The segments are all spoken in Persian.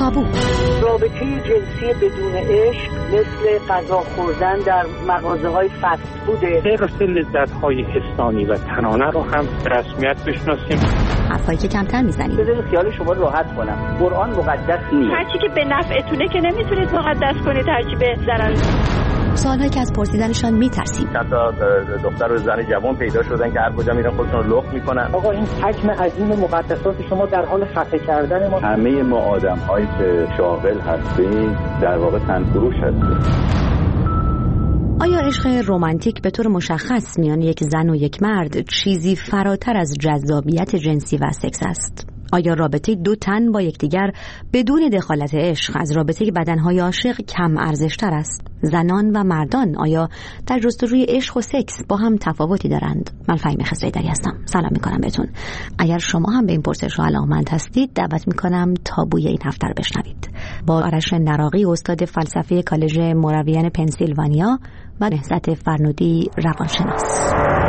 تابو. رابطه جنسی بدون عشق مثل غذا خوردن در مغازه‌های فست فوده. غیر لذت‌های حسانی و تنانه رو هم رسمیت بشناسیم. حرفایی که کمتر میزنیم. بذارید خیال شما راحت کنم. قرآن مقدس نیست. هرچی که به نفعتونه که نمیتونید مقدس کنید، هرچی به ضرر. سوالایی که از پرسیدنشان میترسیم. چند تا دختر و زن جوان پیدا شدن که هر کجا میرن خودشون رو لخت میکنن. آقا این حجم عظیم مقدسات شما در حال خفه کردن ما. همه ما آدم‌هایی که شاغل هستیم در واقع تنفروش هستیم. آیا عشق رمانتیک به طور مشخص میان یک زن و یک مرد چیزی فراتر از جذابیت جنسی و سکس است؟ آیا رابطه دو تن با یکدیگر بدون دخالت عشق از رابطه بدنهای عاشق کم ارزشتر است؟ زنان و مردان آیا در جستجوی عشق و سکس با هم تفاوتی دارند؟ من فهیمه خضرایی‌دری هستم. سلام میکنم بهتون. اگر شما هم به این پرسش علاقه‌مند هستید، دعوت میکنم تابوی این هفته رو بشنوید. با آرش نراقی، استاد فلسفه کالج موراویان پنسیلوانیا و نهضت فرنودی، روانشناس.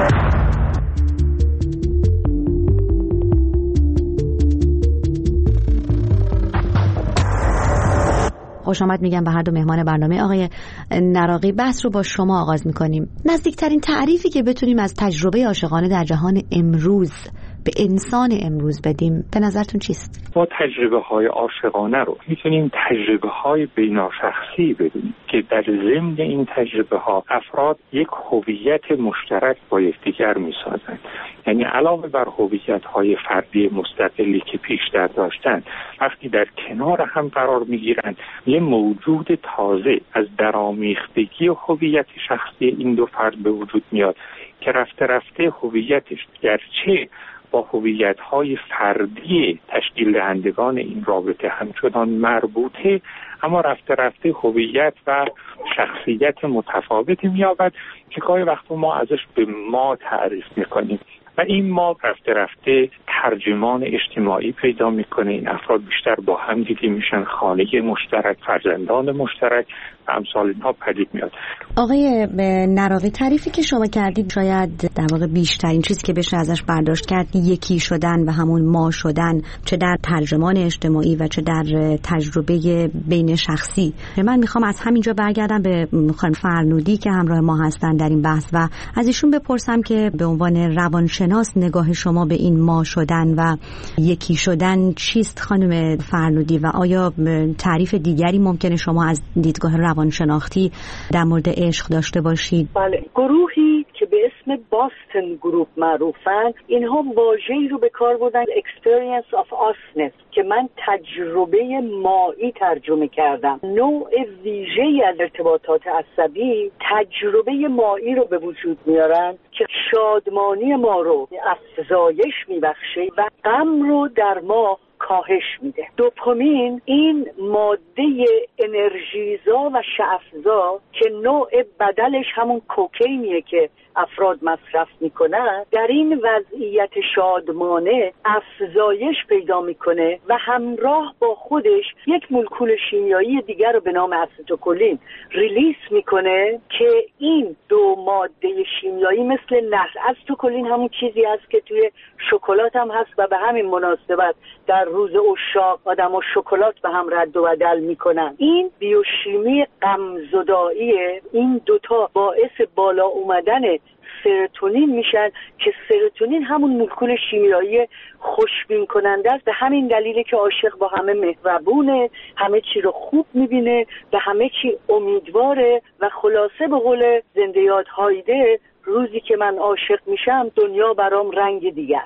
خوش آمد میگم به هر دو مهمان برنامه. آقای نراقی، بحث رو با شما آغاز میکنیم. نزدیکترین تعریفی که بتونیم از تجربه عاشقانه در جهان امروز به انسان امروز بدیم به نظرتون چیست؟ با تجربه های عاشقانه رو میتونیم تجربه های بیناشخصی بدونیم که در ضمن این تجربه ها افراد یک هویت مشترک با یکدیگر میسازند. یعنی علاوه بر هویت های فردی مستقلی که پیشتر داشتن، وقتی در کنار هم قرار میگیرند یه موجود تازه از درآمیختگی هویت شخصی این دو فرد به وجود میاد که رفته رفته هویتش گرچه با هویت‌های فردی تشکیل دهندگان این رابطه همچنان مربوطه، اما رفته رفته هویت و شخصیت متفاوتی می‌یابد که گاهی وقتا ما ازش به ما تعریف می‌کنیم و این ما رفته رفته ترجمان اجتماعی پیدا میکنه. این افراد بیشتر با هم دیده میشن، خانه مشترک، فرزندان مشترک و امثال اینها پدید میاد. آقای نراقی، تعریفی که شما کردید شاید در واقع بیشترین چیزی که بشه ازش برداشت کرد یکی شدن و همون ما شدن، چه در ترجمان اجتماعی و چه در تجربه بین شخصی. من میخوام از همینجا برگردم به خانم فرنودی که همراه ما هستن در این بحث و از ایشون بپرسم که به عنوان روانشناس نگاه شما به این ما شدن و یکی شدن چیست خانم فرنودی و آیا تعریف دیگری ممکنه شما از دیدگاه روانشناختی در مورد عشق داشته باشید؟ بله، گروهی که به اسم باستن گروپ معروفن، اینها واژه‌ای رو به کار بردن experience of usness که من تجربه مایی ترجمه کردم. نوع ویژه‌ای از ارتباطات عصبی تجربه مایی رو به وجود میارن که شادمانی ما رو افزایش میبخشه و غم رو در ما کاهش میده. دوپامین این ماده انرژیزا و شعفزا که نوع بدلش همون کوکینیه که افراد مصرف میکنن، در این وضعیت شادمانه افزایش پیدا میکنه و همراه با خودش یک مولکول شیمیایی دیگر رو به نام استیلکولین ریلیس میکنه که این دو ماده شیمیایی مثل نهر، استیلکولین همون چیزی هست که توی شکلات هم هست و به همین مناسبت در روز عشاق آدم‌ها شکلات به هم رد و بدل میکنن. این بیوشیمی غمزداییه. این دوتا باعث بالا اومدن سروتونین میشن که سروتونین همون مولکول شیمیایی خوشبین کننده است. به همین دلیله که عاشق با همه مهربونه، همه چی رو خوب میبینه، به همه چی امیدواره و خلاصه به قول زنده یاد هایده، روزی که من عاشق میشم دنیا برام رنگ دیگر.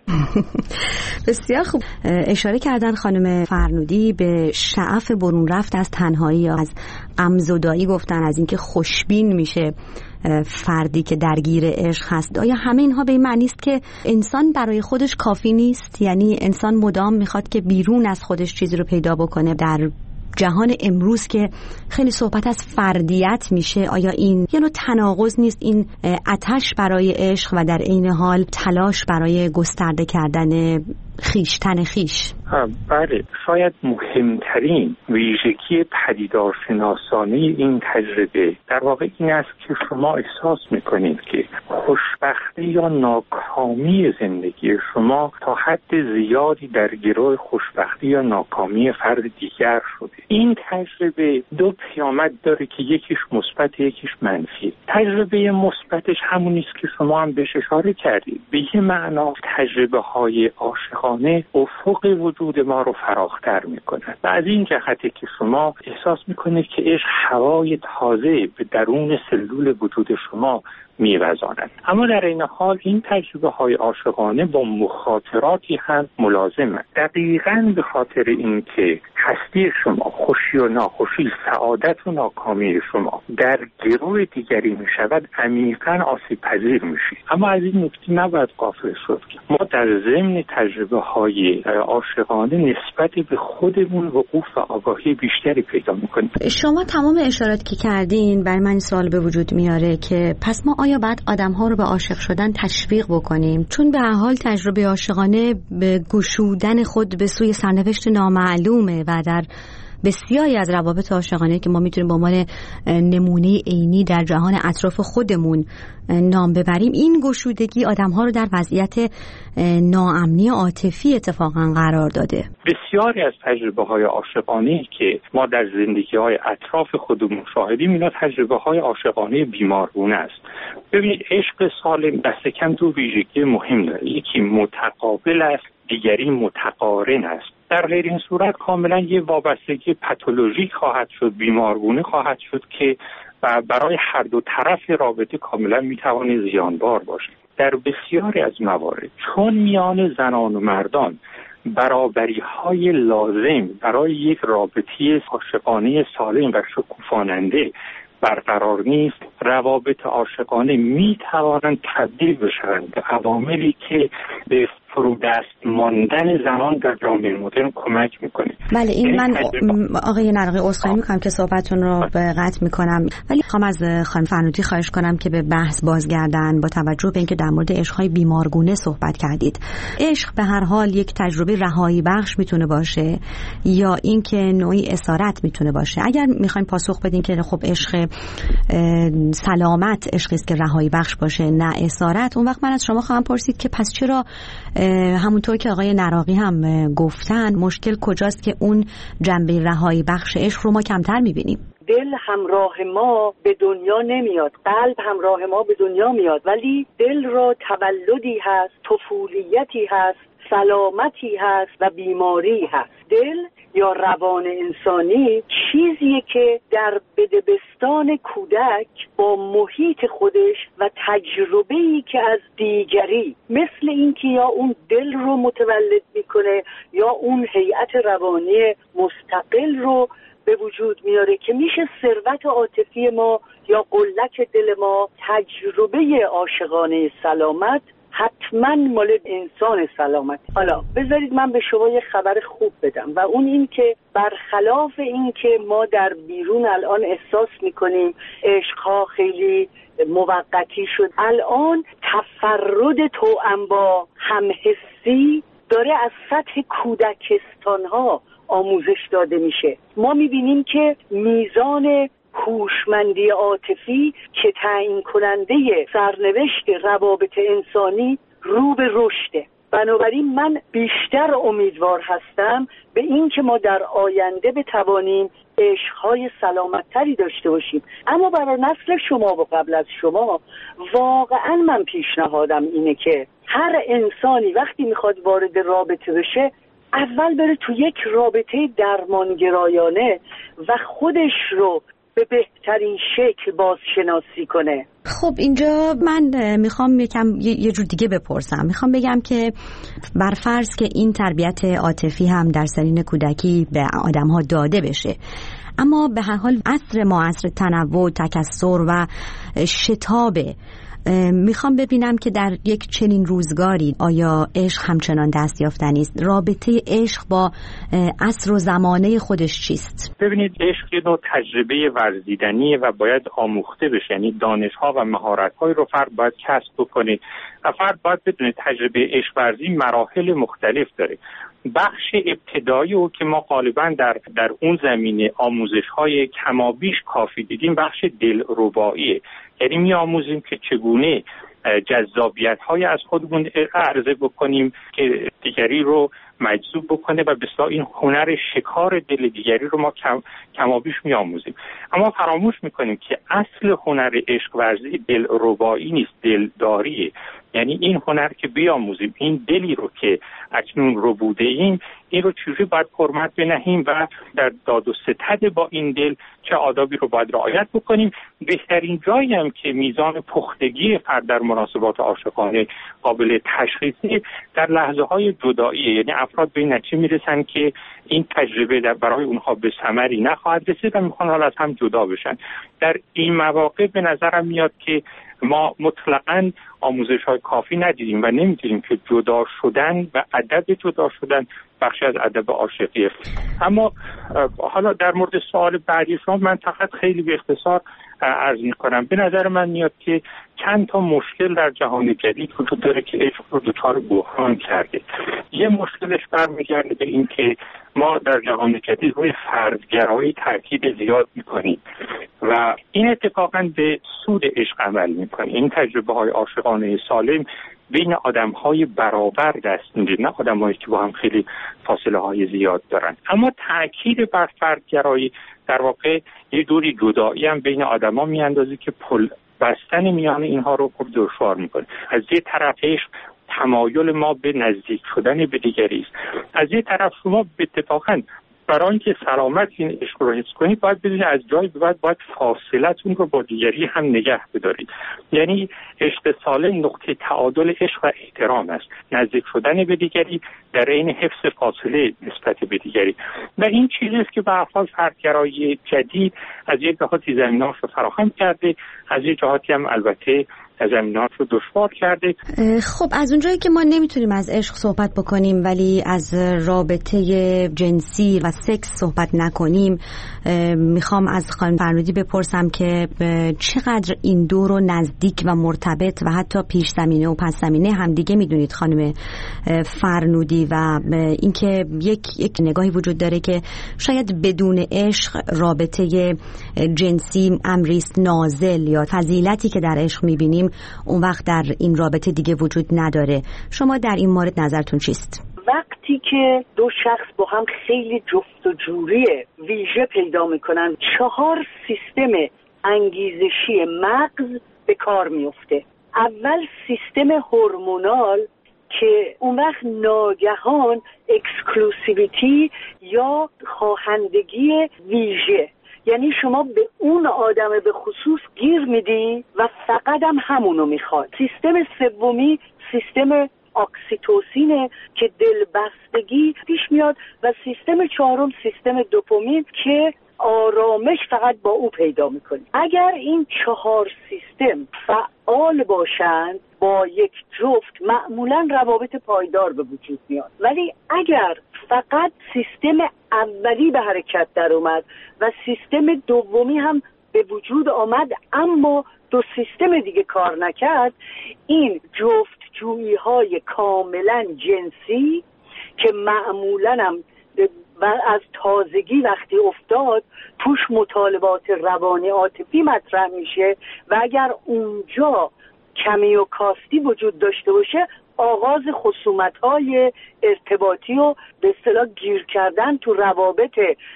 بسیار خوب. اشاره کردن خانم فرنودی به شعف برون رفت از تنهایی یا از غمزدایی، گفتن از اینکه خوشبین میشه فردی که درگیر عشق هست. آیا همه اینها به این معنی است که انسان برای خودش کافی نیست؟ یعنی انسان مدام میخواد که بیرون از خودش چیزی رو پیدا بکنه؟ در جهان امروز که خیلی صحبت از فردیت میشه، آیا این یه نوع تناقض نیست؟ این آتش برای عشق و در عین حال تلاش برای گسترده کردن خیشتن خیش. بله، شاید مهمترین ویژگی پدیدارشناسانه این تجربه در واقع این است که شما احساس میکنید که خوشبختی یا ناکامی زندگی شما تا حد زیادی در گروه خوشبختی یا ناکامی فرد دیگر شده. این تجربه دو پیامد داره که یکیش مثبت یکیش منفی. تجربه مثبتش همونی است که شما هم بهش اشاره کردید. به یه معنا تجربه های عاشقانه افق وجود ما رو فراختر میکنه و از این جهته که شما احساس میکنید که عشق هوای تازه به درون سلول وجود شما میوزاند. اما در این حال این تجربه های عاشقانه با مخاطراتی هم ملازمند. دقیقاً به خاطر اینکه هستی شما، خوشی و ناخوشی، سعادت و ناکامی شما در گروه دیگری میشود، عمیقاً آسیب پذیر میشید. اما از این نکته نباید غافل شد که ما در ضمن تجربه های عاشقانه نسبت به خودمون وقوف و آگاهی بیشتری پیدا میکنیم. شما تمام اشارات که کردین برای من سوال به وجود میاره که پس ما آیا بعد آدم‌ها رو به عاشق شدن تشویق بکنیم؟ چون به هر حال تجربه عاشقانه به گشودن خود به سوی سرنوشت نامعلومه و در بسیاری از روابط عاشقانه که ما میتونیم به عنوان نمونه عینی در جهان اطراف خودمون نام ببریم، این گشودگی آدم‌ها رو در وضعیت ناامنی عاطفی اتفاقا قرار داده. بسیاری از تجربه‌های عاشقانه که ما در زندگی‌های اطراف خودمون شاهدیم، اینا تجربه‌های عاشقانه بیمارگونه است. ببینید، عشق سالم دست کم دو ویژگی مهم داره. یکی متقابل است، دیگری متقارن است. در غیر این صورت کاملا یه وابستگی پاتولوژیک خواهد شد، بیمارگونه خواهد شد که برای هر دو طرف رابطه کاملا میتوانه زیانبار باشه. در بسیاری از موارد چون میان زنان و مردان برابری‌های لازم برای یک رابطه عاشقانه سالم و شکوفاننده برقرار نیست، روابط عاشقانه میتوانند تبدیل بشوند به عواملی که به فرودست ماندن زنان در جامعه مدرن کمک میکنه. بله، این من آقای نراقی عذرخواهی میکنم که صحبتون رو به قطع میکنم، ولی میخوام از خانم فرنودی خواهش کنم که به بحث بازگردن با توجه به اینکه در مورد عشق‌های بیمارگونه صحبت کردید. عشق به هر حال یک تجربه رهایی بخش میتونه باشه یا اینکه نوعی اسارت میتونه باشه. اگر میخوایم پاسخ بدین که خب عشق سلامت عشقی است که رهایی بخش باشه نه اسارت، اون وقت من از شما خواهم پرسید که پس چرا همونطور که آقای نراقی هم گفتن مشکل کجاست که اون جنبه رهایی بخش عشق رو ما کمتر میبینیم؟ دل همراه ما به دنیا نمیاد، قلب همراه ما به دنیا میاد، ولی دل را تولدی هست، طفولیتی هست، سلامتی هست و بیماری هست. دل یا روان انسانی چیزیه که در بدبستان کودک با محیط خودش و تجربه‌ای که از دیگری مثل اینکه یا اون دل رو متولد میکنه یا اون هیئت روانی مستقل رو به وجود میاره که میشه ثروت عاطفی ما یا قلک دل ما. تجربه عاشقانه سلامت حتما مال انسان سلامت. حالا بذارید من به شما یه خبر خوب بدم و اون این که برخلاف این که ما در بیرون الان احساس میکنیم عشقها خیلی موقتی شد، الان تفرد توأم با همحسی داره از سطح کودکستانها آموزش داده میشه. ما میبینیم که میزان هوشمندی عاطفی که تعیین کننده سرنوشت روابط انسانی رو به رشده. بنابراین من بیشتر امیدوار هستم به این که ما در آینده بتوانیم عشق‌های سلامت‌تری داشته باشیم. اما برای نسل شما و قبل از شما واقعا من پیشنهادم اینه که هر انسانی وقتی میخواد وارد رابطه بشه اول بره تو یک رابطه درمانگرایانه و خودش رو به بهترین شکل بازشناسی کنه. خب اینجا من میخوام یه جور دیگه بپرسم. میخوام بگم که برفرض که این تربیت عاطفی هم در سنین کودکی به آدم‌ها داده بشه، اما به هر حال عصر ما عصر تنوع، تکثر و شتابه. میخوام ببینم که در یک چنین روزگاری آیا عشق همچنان دست یافتنی است؟ رابطه عشق با عصر و زمانه خودش چیست؟ ببینید، عشق یه نوع تجربه ورزیدنیه و باید آموخته بشه. یعنی دانش‌ها و مهارت‌هایی رو فرد باید کسب بکنه و فرد باید بدونه تجربه عشق ورزی مراحل مختلف داره. بخش ابتدایی و که ما غالبا در اون زمینه آموزش‌های کمابیش کافی دیدیم بخش دلرباییه. یعنی می‌آموزیم که چگونه جذابیت‌های از خودمون عرضه بکنیم که دیگری رو مجذوب بکنه و به اصطلاح این هنر شکار دل دیگری رو ما کمابیش می‌آموزیم. اما فراموش می‌کنیم که اصل هنر عشق ورزی دلربایی نیست، دلداریه. یعنی این هنر که بیاموزیم، این دلی رو که اکنون ربوده ایم، این رو چجوری باید حرمت بنهیم و در داد و ستد با این دل چه آدابی رو باید رعایت بکنیم. بهترین جایی هم که میزان پختگی فرد در مناسبات عاشقانه قابل تشخیصی در لحظه های جداییه. یعنی افراد به این نتیجه میرسن که این تجربه برای اونها به ثمری نخواهد رسید و میخوان حالا از هم جدا بشن. در این مواقع به نظرم میاد که ما مطلقاً آموزش‌های کافی ندیدیم و نمی‌دونیم که جدا شدن و ادب جدا شدن بخشی از ادب عاشقیه. اما حالا در مورد سوال بعدی شما من فقط خیلی به اختصار عرض می‌کنم. به نظر من میاد که چند تا مشکل در جهان جدید وجود داره که عشق رو دچار بحران کرده. یه مشکلش برمیگرده به این که ما در جهان جدید روی فردگرایی تاکید زیاد می‌کنیم و این اتفاقاً به سود عشق عمل می‌کنه. این تجربه‌های عاشقانه سالم بین آدم‌های برابر دست میده، نه آدم‌هایی که با هم خیلی فاصله‌های زیاد دارن. اما تاکید بر فردگرایی در واقع یه دوری جدایی هم بین آدم‌ها میاندازه که پل بستن میان اینها رو خوب دشوار میکنه. از یه طرف عشق تمایل ما به نزدیک شدن به دیگری است، از یه طرف شما اتفاقاً برای اینکه سلامت این عشق رو حفظ کنید باید بدونید از جای به بعد باید فاصلتون رو با دیگری هم نگه بدارید. یعنی عشق سالم نقطه تعادل عشق و احترام است، نزدیک شدن به دیگری در عین حفظ فاصله نسبت به دیگری. و این چیزی است که به هر حال فردگرایی جدید از یک جهاتی زمینه‌اش رو فراهم کرده، از یک جهاتی هم البته زمینه‌اش رو دشوار کرده. خب از اونجایی که ما نمیتونیم از عشق صحبت بکنیم ولی از رابطه جنسی و سکس صحبت نکنیم، میخوام از خانم فرنودی بپرسم که چقدر این دو رو نزدیک و مرتبط و حتی پیش زمینه و پس زمینه همدیگه میدونید خانم فرنودی، و اینکه یک نگاهی وجود داره که شاید بدون عشق رابطه جنسی امریست نازل یا فضیلتی که در عشق میبینیم اون وقت در این رابطه دیگه وجود نداره. شما در این مورد نظرتون چیست؟ وقتی که دو شخص با هم خیلی جفت و جوری ویژه پیدا میکنن، 4 سیستم انگیزشی مغز به کار میفته. اول سیستم هورمونال که اون وقت ناگهان اکسکلوسیویتی یا خواهندگی ویژه، یعنی شما به اون آدم به خصوص گیر میدی و فقط هم همونو میخواد. سیستم سومی سیستم اکسیتوسینه که دلبستگی پیش میاد و سیستم چهارم سیستم دوپامین که آرامش فقط با او پیدا میکنی. اگر این 4 سیستم فعال باشند با یک جفت معمولا روابط پایدار به وجود میاد. ولی اگر فقط سیستم اولی به حرکت در اومد و سیستم دومی هم به وجود آمد اما 2 سیستم دیگه کار نکرد، این جفت جویی های کاملا جنسی که معمولا هم و از تازگی وقتی افتاد توش مطالبات روانی عاطفی مطرح میشه و اگر اونجا کمی و کاستی وجود داشته باشه آغاز خصومت‌های ارتباطی و به اصطلاح گیر کردن تو روابط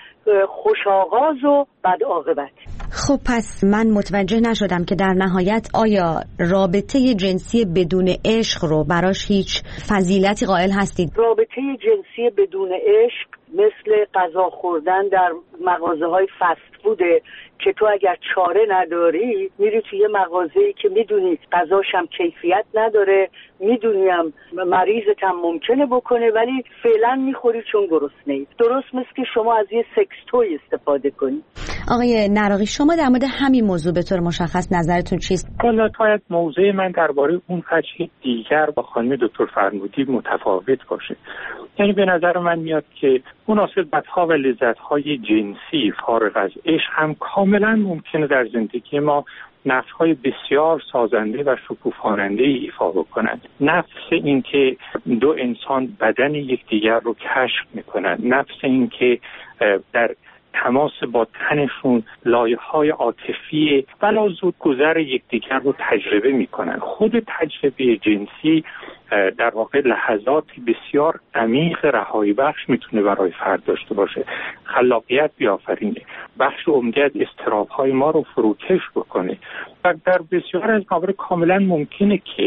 خوش آغاز و بد عاقبت. خب پس من متوجه نشدم که در نهایت آیا رابطه جنسی بدون عشق رو براش هیچ فضیلتی قائل هستید؟ رابطه جنسی بدون عشق مثل غذا خوردن در مغازه‌های فست فوده که تو اگر چاره نداری میری توی یه مغازه‌ای که میدونی غذاش هم کیفیت نداره، میدونی هم مریضت هم ممکنه بکنه ولی فعلا میخوری چون گرسنه‌ای. درست مثل که شما از یه سکس توی استفاده کنی. آقای نراقی، شما در مورد همین موضوع به طور مشخص نظرتون چیست؟ والا شاید موضع من درباره اون وجه دیگر با خانم دکتر فرمودی متفاوت باشه. یعنی به نظر من میاد که مناسبت‌ها و لذت‌های جنسی فارغ از عشق هم کاملا ممکنه در زندگی ما نفس‌های بسیار سازنده و شکوفاننده ایفا بکنند. نفس این که دو انسان بدن یکدیگر رو کشف میکنند، نفس این که در تماس با تنشون لایه‌های عاطفی ولا زود گذر یکدیگر رو تجربه میکنن. خود تجربه جنسی در واقع لحظات بسیار عمیق رهایی بخش میتونه برای فرد داشته باشه، خلاقیت بیافرینه، بخش عمده از اضطراب‌های ما رو فروکش بکنه و در بسیار از موارد کاملا ممکنه که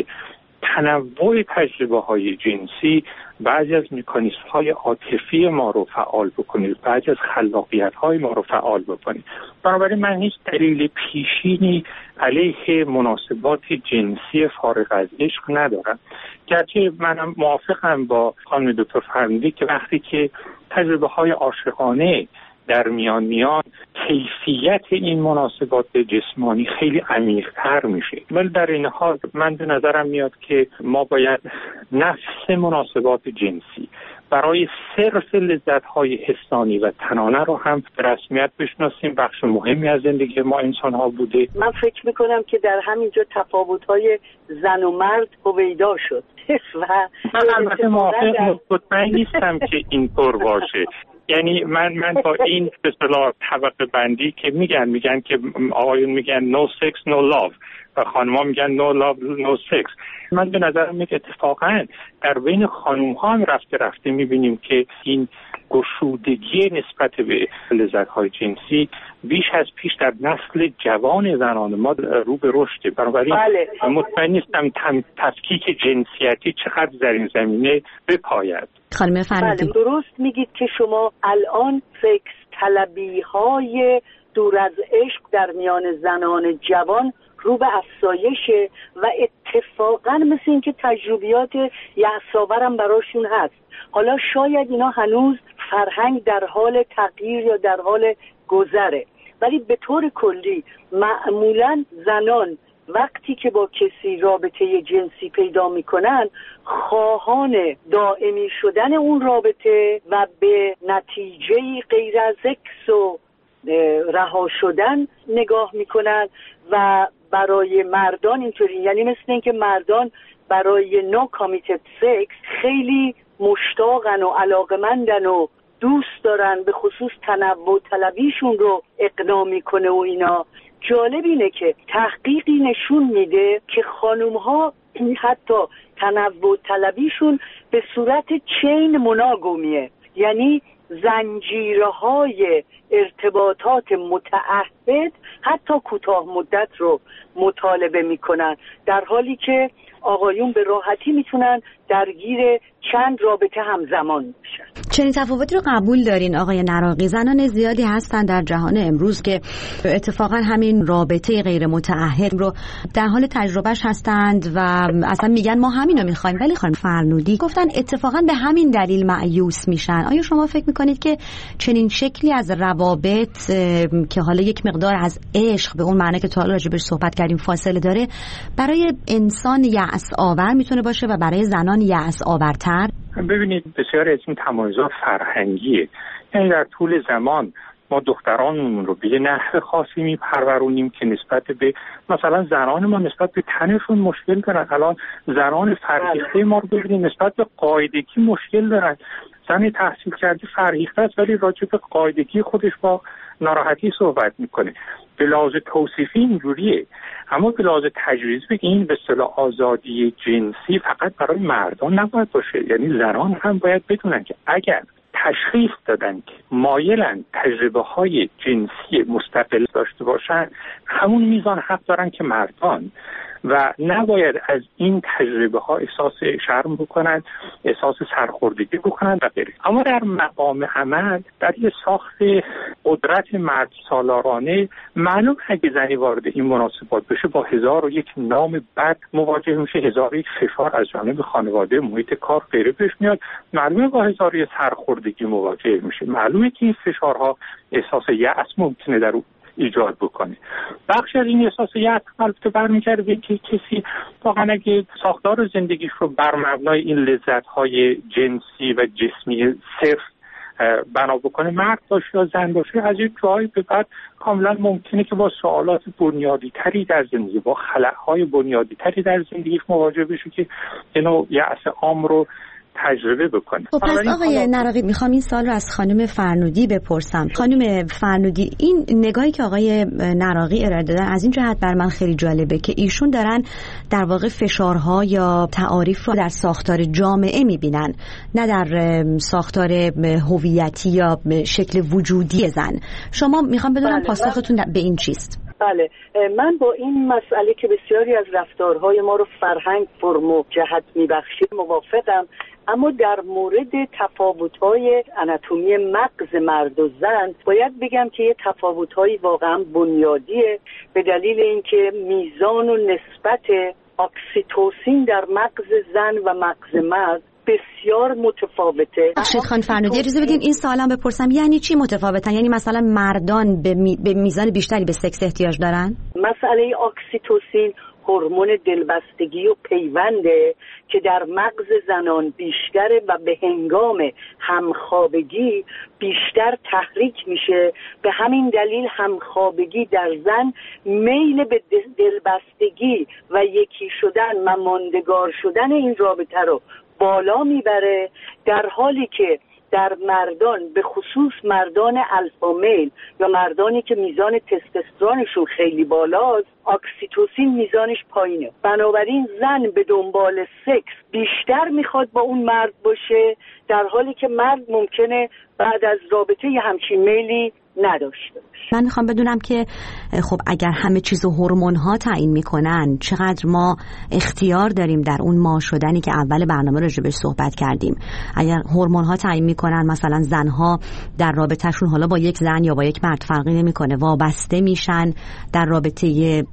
تنوع تجربه‌های جنسی بعضی از مکانیزم‌های عاطفی ما رو فعال بکنه، بعضی از خلاقیت‌های ما رو فعال بکنه. بنابراین من هیچ دلیل پیشینی علیه مناسبات جنسی فارغ از عشق ندارم، گرچه منم موافقم با خانم دکتر فرمودی که وقتی که تجربه‌های عاشقانه در میان کیفیت این مناسبات جسمانی خیلی عمیق‌تر میشه. ولی در این حال من به نظرم میاد که ما باید نفس مناسبات جنسی برای صرف لذت‌های حسانی و تنانه رو هم به رسمیت بشناسیم. بخش مهمی از زندگی ما انسان‌ها بوده. من فکر میکنم که در همینجا تفاوت‌های زن و مرد هویدا شد و من البته مطمئن نیستم که اینطور باشه. یعنی من با این به اصطلاح طبقه بندی که میگن که آقایون میگن no sex no love و خانم‌ها میگن no love no sex، من به نظر میاد اتفاقا در بین خانم‌ها هم رفته میبینیم که این گشودگی نسبت به لذت‌های جنسی بیش از پیش در نسل جوان زنان ما رو به رشده. بنابراین مطمئن نیستم تفکیک جنسیتی چقدر در این زمینه بپاید. خانم فرمودی درست میگید که شما الان سکس طلبی‌های دور از عشق در میان زنان جوان رو به افزایشه و اتفاقا مثل این که تجربیات یأس‌آورم براشون هست. حالا شاید اینا هنوز فرهنگ در حال تغییر یا در حال گذره، ولی به طور کلی معمولا زنان وقتی که با کسی رابطه جنسی پیدا میکنن خواهان دائمی شدن اون رابطه و به نتیجه غیر از سکس و رها شدن نگاه میکنن و برای مردان اینطوری، یعنی مثل این که مردان برای نو کامیتد سکس خیلی مشتاقن و علاقمندن و دوست دارن، به خصوص تنوع طلبیشون رو اقدام میکنه و اینا. جالب اینه که تحقیقی نشون میده که خانوم‌ها حتی تنوع طلبیشون به صورت چین مناگومیه، یعنی زنجیرهای ارتباطات متعهد حتی کوتاه مدت رو مطالبه میکنن، در حالی که آقایون به راحتی میتونن درگیر چند رابطه همزمان بشن. چنین تفاوتی رو قبول دارین آقای نراقی؟ زنان زیادی هستن در جهان امروز که اتفاقا همین رابطه غیر متعهد رو در حال تجربهش هستند و اصلا میگن ما همین رو میخوایم، ولی خانم فرنودی گفتن اتفاقا به همین دلیل مایوس میشن. آیا شما فکر میکنید که چنین شکلی از روابط که حالا یک مقدار از عشق به اون معنی که تا حالا راجع بهش صحبت کردیم فاصله داره، برای انسان یأس آور میتونه باشه و برای زنان یأس آورتر؟ ببینید بسیاری از این تمایزات فرهنگیه. یعنی در طول زمان ما دخترانمون رو به نحو خاصی میپرورونیم که نسبت به مثلا زنان ما نسبت به تنشون مشکل دارن. الان زنان فرهیخته ما رو ببینید نسبت به قاعدگی مشکل دارن. زن تحصیل کرده فرهیخته است ولی راجع به قاعدگی خودش با ناراحتی صحبت میکنه. به لحاظ توصیفی اینجوریه، اما به لحاظ تجویزی این به اصطلاح آزادی جنسی فقط برای مردان نباید باشه. یعنی زنان هم باید بدونن که اگر تشخیص دادن که مایلن تجربه های جنسی مستقل داشته باشن، همون میزان حق دارن که مردان. و نباید از این تجربه ها احساس شرم بکنند، احساس سرخوردگی بکنند و غیره. اما در مقام عمل، در یه ساخت قدرت مرد سالارانه، معلوم اگه زنی وارد این مناسبات بشه با 1001 نام بد مواجه میشه، 1001 فشار از جانب خانواده، محیط کار غیره پیش میاد، معلومه با 1001 سرخوردگی مواجه میشه، معلومه که این فشارها احساس یأس ممکنه در ایجاد بکنه. بخشی از این احساس یأس البته برمیگرده به که کسی واقعا اگه ساختار زندگیش رو بر مبنای این لذت‌های جنسی و جسمی صرف بنا بکنه، مرد باشه یا زن باشه، از یک جایی به بعد کاملا ممکنه که با سوالات بنیادی تری در زندگی، با خلأهای بنیادی تری در زندگیش مواجه بشه که اینو یأس عام رو تجربه بکنه. خب پس آقای نراقی میخوام این سال رو از خانم فرنودی بپرسم. خانم فرنودی، این نگاهی که آقای نراقی ارائه دادن از این جهت بر من خیلی جالبه که ایشون دارن در واقع فشارها یا تعاریف رو در ساختار جامعه میبینن، نه در ساختار هویتی یا شکل وجودی زن. شما میخوام بدونم پاسختون به این چیست؟ بله، من با این مسئله که بسیاری از رفتارهای ما رو فرهنگ فرم و جهت میبخشه موافقم، اما در مورد تفاوت‌های آناتومی مغز مرد و زن باید بگم که یه تفاوت‌های واقعا بنیادیه، به دلیل اینکه میزان و نسبت اکسیتوسین در مغز زن و مغز مرد بسیار متفاوته. بخشید خانم فرنودی، اجازه بدین این سوالم بپرسم، یعنی چی متفاوتن؟ یعنی مثلا مردان به میزان بیشتری به سکس احتیاج دارن؟ مسئله اکسیتوسین هورمون دلبستگی و پیونده که در مغز زنان بیشتره و به هنگام همخوابگی بیشتر تحریک میشه. به همین دلیل همخوابگی در زن میل به دلبستگی و یکی شدن و ماندگار شدن این رابطه رو بالا میبره، در حالی که در مردان، به خصوص مردان الفا میل یا مردانی که میزان تستوسترونشون خیلی بالاست، اکسیتوسین میزانش پایینه. بنابراین زن به دنبال سکس بیشتر میخواد با اون مرد باشه، در حالی که مرد ممکنه بعد از رابطه همچین میلی نداشته باشه. من میخوام بدونم که خب اگر همه چیزو هورمون‌ها تعیین میکنن، چقدر ما اختیار داریم در اون ما شدنی که اول برنامه راجبش صحبت کردیم؟ اگر هورمون‌ها تعیین میکنن، مثلا زنها در رابطهشون حالا با یک زن یا با یک مرد فرقی نمیکنه، وابسته میشن در رابطه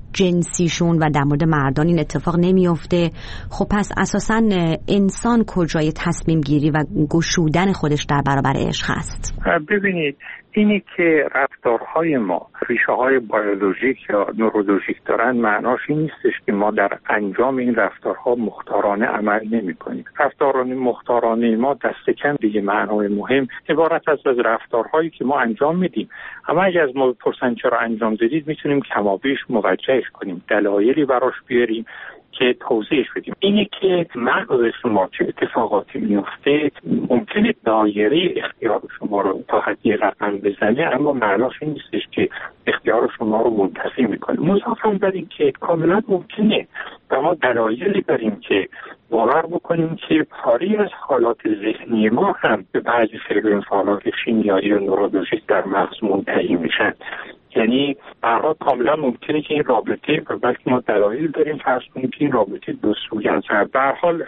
جنسیشون و در مورد مردان این اتفاق نمیفته. خب پس اساساً انسان کجای تصمیم گیری و گشودن خودش در برابر عشق هست؟ ببینید، اینی که رفتارهای ما ریشه های بیولوژیک یا نورولوژیک دارن، معناش این نیستش که ما در انجام این رفتارها مختارانه عمل نمی کنیم. رفتاران مختارانه ما دست کم دیگه معنای مهم عبارت از رفتارهایی که ما انجام میدیم. اما اگه از ما بپرسن چرا انجام دادید، میتونیم کمابیش موجهش کنیم، دلایلی براش بیاریم که توضیحش بدیم. اینه که مغز شما چه اتفاقاتی میفته ممکنه دایره اختیار شما رو تا حدی رقم بزنه، اما معناش این نیستش که اختیار شما رو منتفی میکنه. مضافاً بر این که کاملا ممکنه و ما دلایلی داریم که باور بکنیم که پاری از حالات ذهنی ما هم به بعضی فعالات شیمیایی و نورولوژیک در مغز منتهی میشن. یعنی برای کاملا ممکنه که این رابطه، بلکه ما دلایل داریم فرض کنیم که این رابطه دو سویه است. به هر حال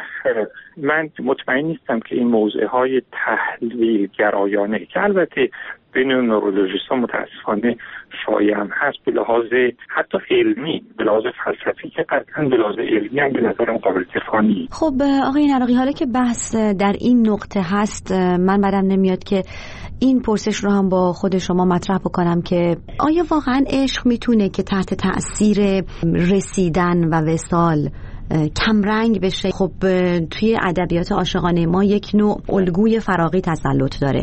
من مطمئن نیستم که این موضوعهای تحلیل گرایانه که البته بین نورولوژیست‌ها متاسفانه شایع هم هست، به لحاظ حتی علمی، به لحاظ فلسفی که قطعاً به لحاظ علمی هم به نظرم قابل دفاع نیست. خب آقای نراقی، حالا که بحث در این نقطه هست، من بدم نمیاد که این پرسش رو هم با خود شما مطرح بکنم که آیا واقعاً عشق میتونه که تحت تأثیر رسیدن و وصال کمرنگ بشه؟ خب توی ادبیات عاشقانه ما یک نوع الگوی فراغی تسلط داره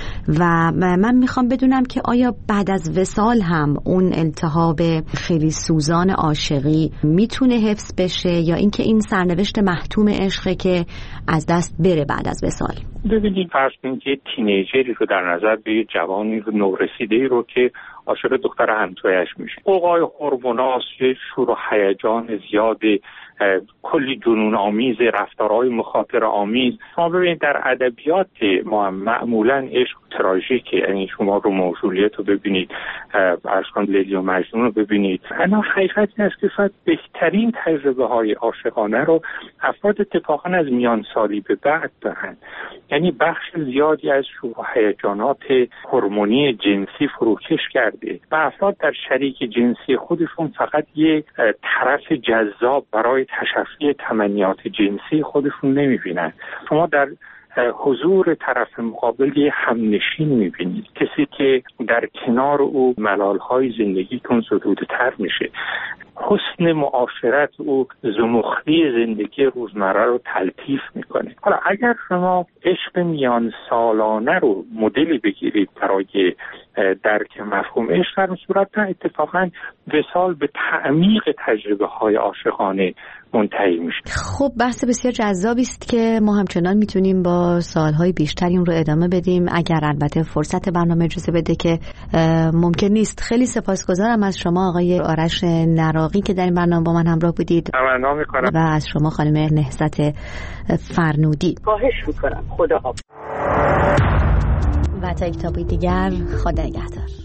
و من میخوام بدونم که آیا بعد از وصال هم اون التهاب خیلی سوزان عاشقی میتونه حفظ بشه، یا اینکه این سرنوشت محتوم عشقه که از دست بره بعد از وصال؟ ببینید فرض کنید که تینیجری رو در نظر بگیرید، جوانی رو نورسیده‌ای رو که عاشق دختر همسایه‌اش میشه. اوقای هورمونال، شور و هیجان زیاد، کلی جنون آمیز، رفتارهای مخاطره آمیز. شما ببینید در ادبیات ما معمولا عشق تراژیکه، یعنی شما رومئو و ژولیت رو ببینید، ارسطو لیلی و مجنون رو ببینید. اما حقیقت این است که شاید بهترین تجربه های عاشقانه رو افراد اتفاقا از میان سالی به بعد دارن. یعنی بخش زیادی از شور و هیجانات هورمونی جنسی فروکش کرده و افراد در شریک جنسی خودشون فقط یک طرف جذاب برای تشفی تمنیات جنسی خودشون نمیبینن. شما در حضور طرف مقابل یه همنشین میبینید، کسی که در کنار او ملالهای زندگیتون زدودتر میشه. حسن معاشرت او زمختی زندگی روزمره رو تلطیف میکنه. حالا اگر شما عشق میان سالانه رو مدلی بگیرید برای درک مفهوم عشق، در صورت نه اتفاقا وصال به تعمیق تجربه های عاشقانه منتهی میشه. خب بحث بسیار جذابی است که ما همچنان میتونیم با سوالهای بیشتری اون رو ادامه بدیم، اگر البته فرصت برنامه اجازه بده که ممکن نیست. خیلی سپاسگزارم از شما آقای آرش نراقی که در این برنامه با من همراه بودید. تمنا میکنم. و از شما خانم نهضت فرنودی. خواهش میکنم. خدا حافظ. و تا یک تاپی دیگر، خدا نگهدار.